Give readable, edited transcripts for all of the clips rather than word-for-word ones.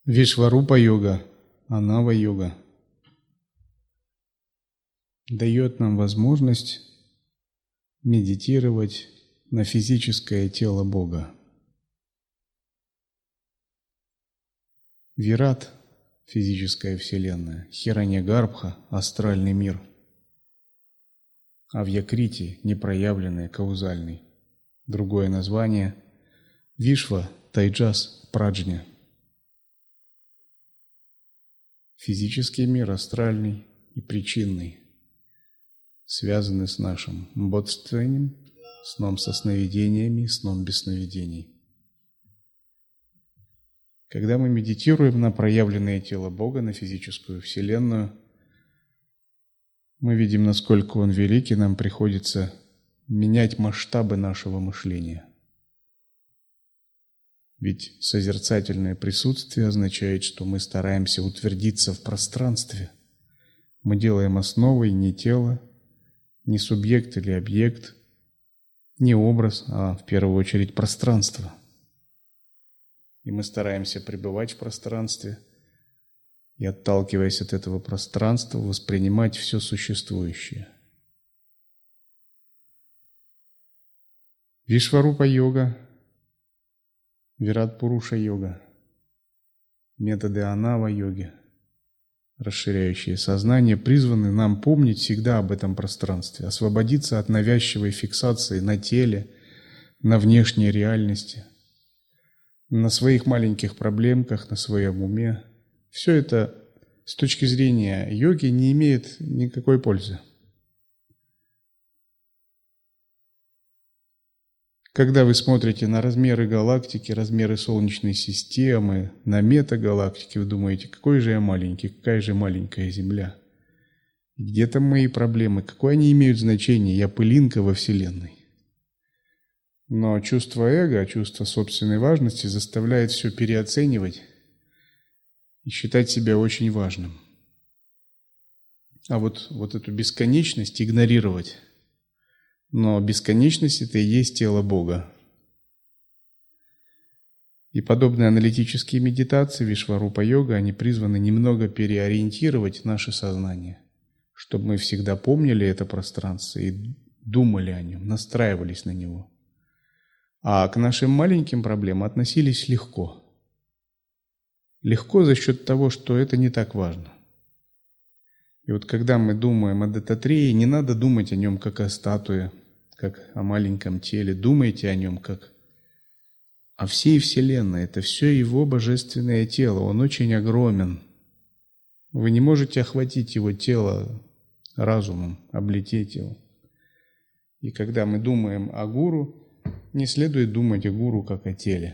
Вишварупа-йога, Анава-йога дает нам возможность медитировать на физическое тело Бога. Вират – физическая вселенная, Хираньягарбха – астральный мир, Авьякрити – непроявленный, каузальный. Другое название – Вишва, Тайджас, Праджня. Физический мир, астральный и причинный, связаны с нашим бодствованием, сном со сновидениями, сном без сновидений. Когда мы медитируем на проявленное тело Бога, на физическую вселенную, мы видим, насколько Он велик, и нам приходится менять масштабы нашего мышления. Ведь созерцательное присутствие означает, что мы стараемся утвердиться в пространстве. Мы делаем основой не тело, не субъект или объект, не образ, а в первую очередь пространство. И мы стараемся пребывать в пространстве и, отталкиваясь от этого пространства, воспринимать все существующее. Вишварупа-йога, Вират-пуруша-йога, методы Анава-йоги, расширяющие сознание, призваны нам помнить всегда об этом пространстве, освободиться от навязчивой фиксации на теле, на внешней реальности, на своих маленьких проблемках, на своем уме. Все это с точки зрения йоги не имеет никакой пользы. Когда вы смотрите на размеры галактики, размеры Солнечной системы, на метагалактики, вы думаете, какой же я маленький, какая же маленькая Земля. Где там мои проблемы, какое они имеют значение, я пылинка во Вселенной. Но чувство эго, чувство собственной важности заставляет все переоценивать и считать себя очень важным. А вот эту бесконечность игнорировать. Но бесконечность – это и есть тело Бога. И подобные аналитические медитации, Вишварупа-йога, они призваны немного переориентировать наше сознание, чтобы мы всегда помнили это пространство и думали о нем, настраивались на него. А к нашим маленьким проблемам относились легко. Легко за счет того, что это не так важно. И вот когда мы думаем о Даттатрея, не надо думать о нем как о статуе, как о маленьком теле. Думайте о нем как о всей Вселенной. Это все Его божественное тело. Он очень огромен. Вы не можете охватить Его тело разумом, облететь его. И когда мы думаем о гуру, не следует думать о гуру как о теле.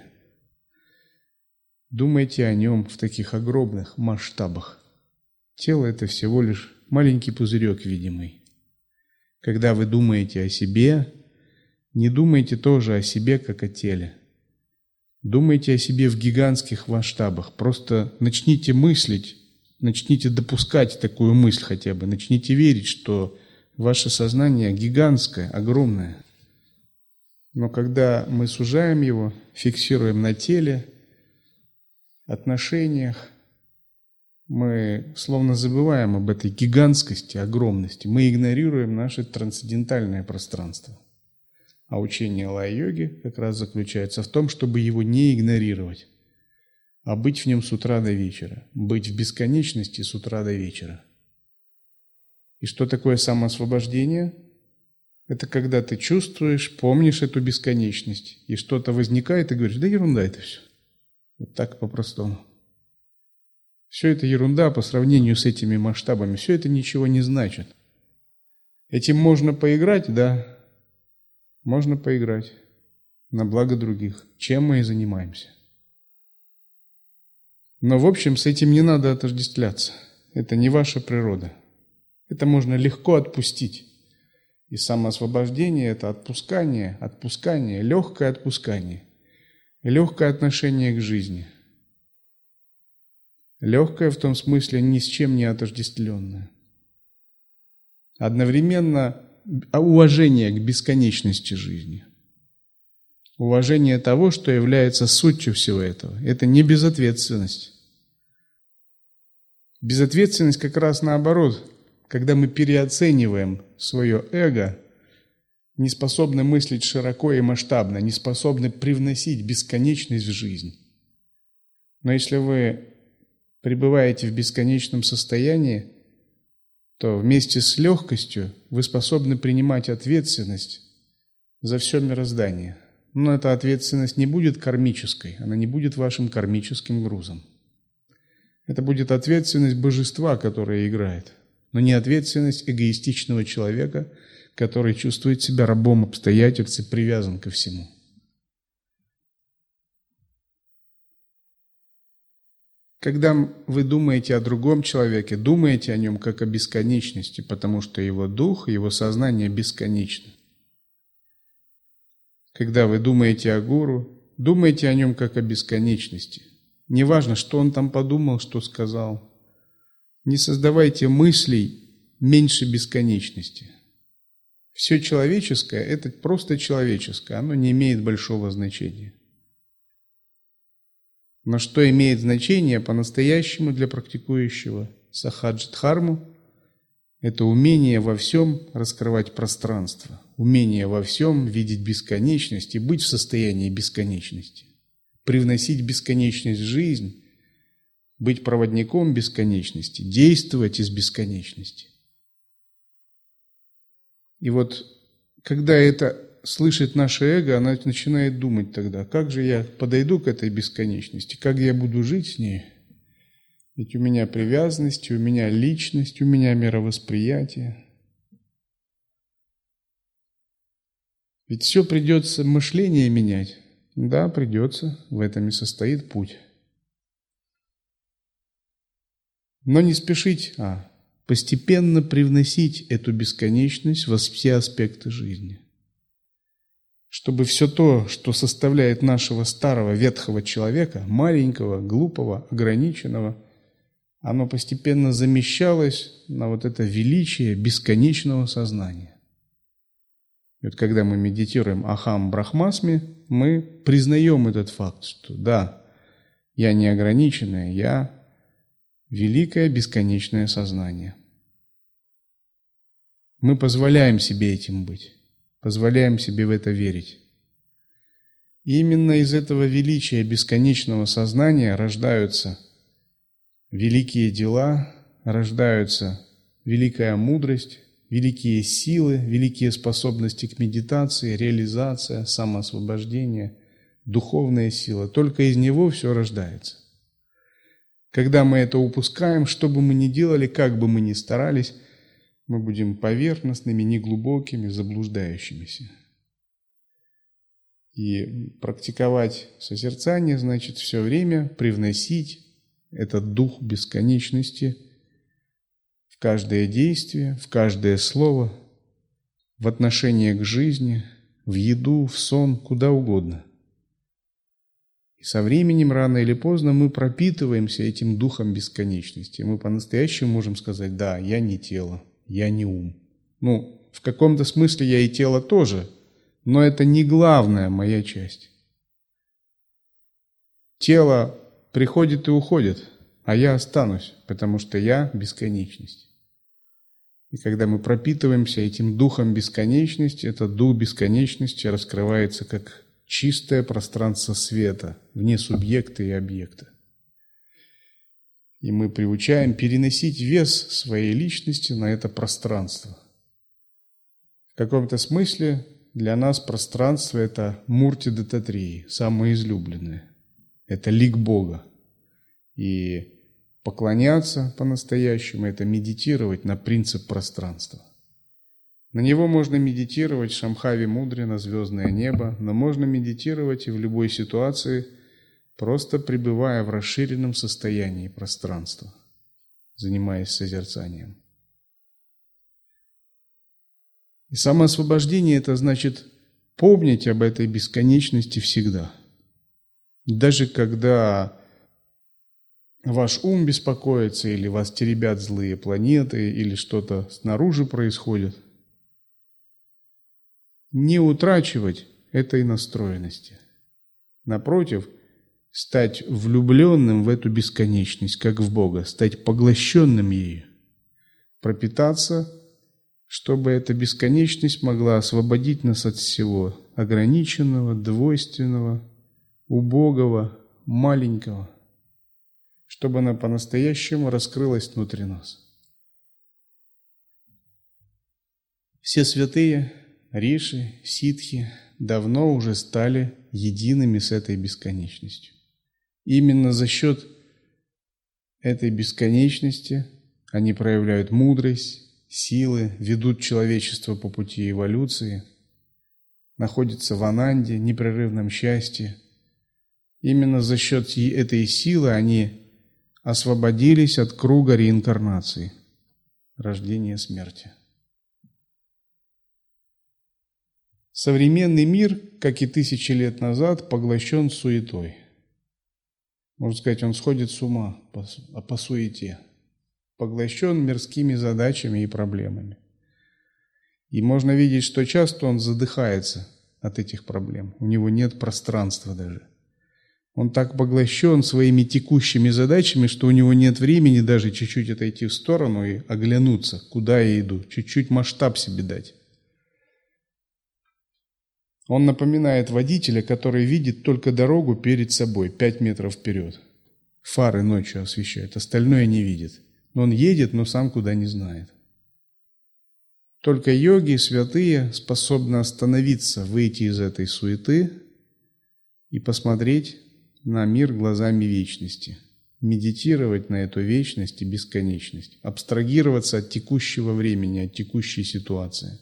Думайте о нем в таких огромных масштабах. Тело – это всего лишь маленький пузырек видимый. Когда вы думаете о себе, не думайте тоже о себе как о теле. Думайте о себе в гигантских масштабах. Просто начните мыслить, начните допускать такую мысль хотя бы. Начните верить, что ваше сознание гигантское, огромное. Но когда мы сужаем его, фиксируем на теле, отношениях, мы словно забываем об этой гигантскости, огромности. Мы игнорируем наше трансцендентальное пространство. А учение лай-йоги как раз заключается в том, чтобы его не игнорировать, а быть в нем с утра до вечера, быть в бесконечности с утра до вечера. И что такое самоосвобождение? Это когда ты чувствуешь, помнишь эту бесконечность, и что-то возникает, и говоришь, да ерунда это все. Вот так по-простому. Все это ерунда по сравнению с этими масштабами. Все это ничего не значит. Этим можно поиграть, да. Можно поиграть на благо других. Чем мы и занимаемся. Но в общем с этим не надо отождествляться. Это не ваша природа. Это можно легко отпустить. И самоосвобождение – это отпускание, легкое отпускание. Легкое отношение к жизни. Легкое в том смысле ни с чем не отождествленное. Одновременно уважение к бесконечности жизни. Уважение того, что является сутью всего этого. Это не безответственность. Безответственность как раз наоборот, когда мы переоцениваем свое эго, не способны мыслить широко и масштабно, не способны привносить бесконечность в жизнь. Но если вы пребываете в бесконечном состоянии, то вместе с легкостью вы способны принимать ответственность за все мироздание. Но эта ответственность не будет кармической, она не будет вашим кармическим грузом. Это будет ответственность божества, которое играет, но не ответственность эгоистичного человека, который чувствует себя рабом обстоятельств и привязан ко всему. Когда вы думаете о другом человеке, думаете о нем как о бесконечности, потому что его дух, его сознание бесконечны. Когда вы думаете о гуру, думаете о нем как о бесконечности. Неважно, что он там подумал, что сказал. Не создавайте мыслей меньше бесконечности. Все человеческое – это просто человеческое, оно не имеет большого значения. Но что имеет значение по-настоящему для практикующего сахаджи-дхарму – это умение во всем раскрывать пространство, умение во всем видеть бесконечность и быть в состоянии бесконечности, привносить бесконечность в жизнь, быть проводником бесконечности, действовать из бесконечности. И вот когда это слышит наше эго, она начинает думать тогда, как же я подойду к этой бесконечности, как я буду жить с ней. Ведь у меня привязанность, у меня личность, у меня мировосприятие. Ведь все придется мышление менять. Да, придется, в этом и состоит путь. Но не спешить, постепенно привносить эту бесконечность во все аспекты жизни. Чтобы все то, что составляет нашего старого ветхого человека, маленького, глупого, ограниченного, оно постепенно замещалось на вот это величие бесконечного сознания. И вот когда мы медитируем Ахам Брахмасми, мы признаем этот факт, что да, я не ограниченное, я великое бесконечное сознание. Мы позволяем себе этим быть. Позволяем себе в это верить. И именно из этого величия бесконечного сознания рождаются великие дела, рождаются великая мудрость, великие силы, великие способности к медитации, реализация, самоосвобождение, духовная сила. Только из него все рождается. Когда мы это упускаем, что бы мы ни делали, как бы мы ни старались, мы будем поверхностными, неглубокими, заблуждающимися. И практиковать созерцание значит все время привносить этот дух бесконечности в каждое действие, в каждое слово, в отношение к жизни, в еду, в сон, куда угодно. И со временем, рано или поздно, мы пропитываемся этим духом бесконечности. Мы по-настоящему можем сказать: да, я не тело. Я не ум. В каком-то смысле я и тело тоже, но это не главная моя часть. Тело приходит и уходит, а я останусь, потому что я – бесконечность. И когда мы пропитываемся этим духом бесконечности, этот дух бесконечности раскрывается как чистое пространство света, вне субъекта и объекта. И мы приучаем переносить вес своей личности на это пространство. В каком-то смысле для нас пространство – это Мурти Даттатрии, самое излюбленное. Это лик Бога. И поклоняться по-настоящему – это медитировать на принцип пространства. На него можно медитировать в Шамбхави Мудре, на звездное небо, но можно медитировать и в любой ситуации, просто пребывая в расширенном состоянии пространства, занимаясь созерцанием. И самоосвобождение – это значит помнить об этой бесконечности всегда. Даже когда ваш ум беспокоится, или вас теребят злые планеты, или что-то снаружи происходит, не утрачивать этой настроенности. Напротив, стать влюбленным в эту бесконечность, как в Бога, стать поглощенным ею, пропитаться, чтобы эта бесконечность могла освободить нас от всего ограниченного, двойственного, убогого, маленького, чтобы она по-настоящему раскрылась внутри нас. Все святые, риши, ситхи давно уже стали едиными с этой бесконечностью. Именно за счет этой бесконечности они проявляют мудрость, силы, ведут человечество по пути эволюции, находятся в ананде, непрерывном счастье. Именно за счет этой силы они освободились от круга реинкарнации, рождения и смерти. Современный мир, как и тысячи лет назад, поглощен суетой. Можно сказать, он сходит с ума по суете, поглощен мирскими задачами и проблемами. И можно видеть, что часто он задыхается от этих проблем, у него нет пространства даже. Он так поглощен своими текущими задачами, что у него нет времени даже чуть-чуть отойти в сторону и оглянуться, куда я иду, чуть-чуть масштаб себе дать. Он напоминает водителя, который видит только дорогу перед собой, 5 метров вперед. Фары ночью освещают, остальное не видит. Но он едет, но сам куда не знает. Только йоги, святые, способны остановиться, выйти из этой суеты и посмотреть на мир глазами вечности. Медитировать на эту вечность и бесконечность. Абстрагироваться от текущего времени, от текущей ситуации.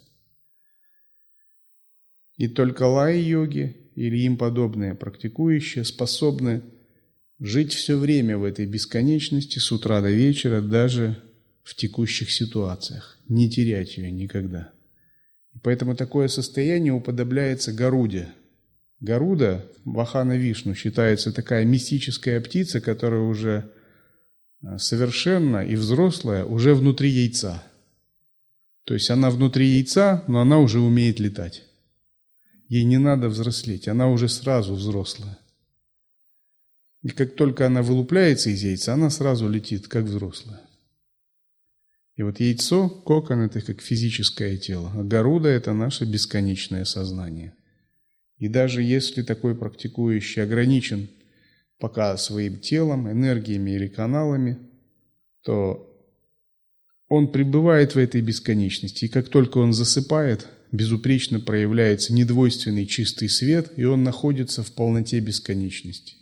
И только лай-йоги или им подобные практикующие способны жить все время в этой бесконечности с утра до вечера, даже в текущих ситуациях, не терять ее никогда. И поэтому такое состояние уподобляется Гаруде. Гаруда, Вахана Вишну, считается такая мистическая птица, которая уже совершенна и взрослая, уже внутри яйца. То есть она внутри яйца, но она уже умеет летать. Ей не надо взрослеть, она уже сразу взрослая. И как только она вылупляется из яйца, она сразу летит, как взрослая. И вот яйцо, кокон – это как физическое тело, а Гаруда – это наше бесконечное сознание. И даже если такой практикующий ограничен пока своим телом, энергиями или каналами, то он пребывает в этой бесконечности. И как только он засыпает, безупречно проявляется недвойственный чистый свет, и он находится в полноте бесконечности.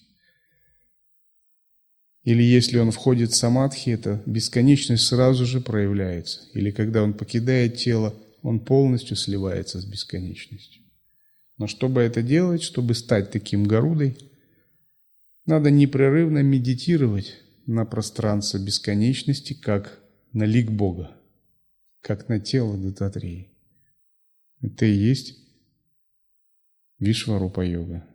Или если он входит в самадхи, эта бесконечность сразу же проявляется. Или когда он покидает тело, он полностью сливается с бесконечностью. Но чтобы это делать, чтобы стать таким Гарудой, надо непрерывно медитировать на пространство бесконечности, как на лик Бога, как на тело Дататреи. Это и есть Вишварупа-йога.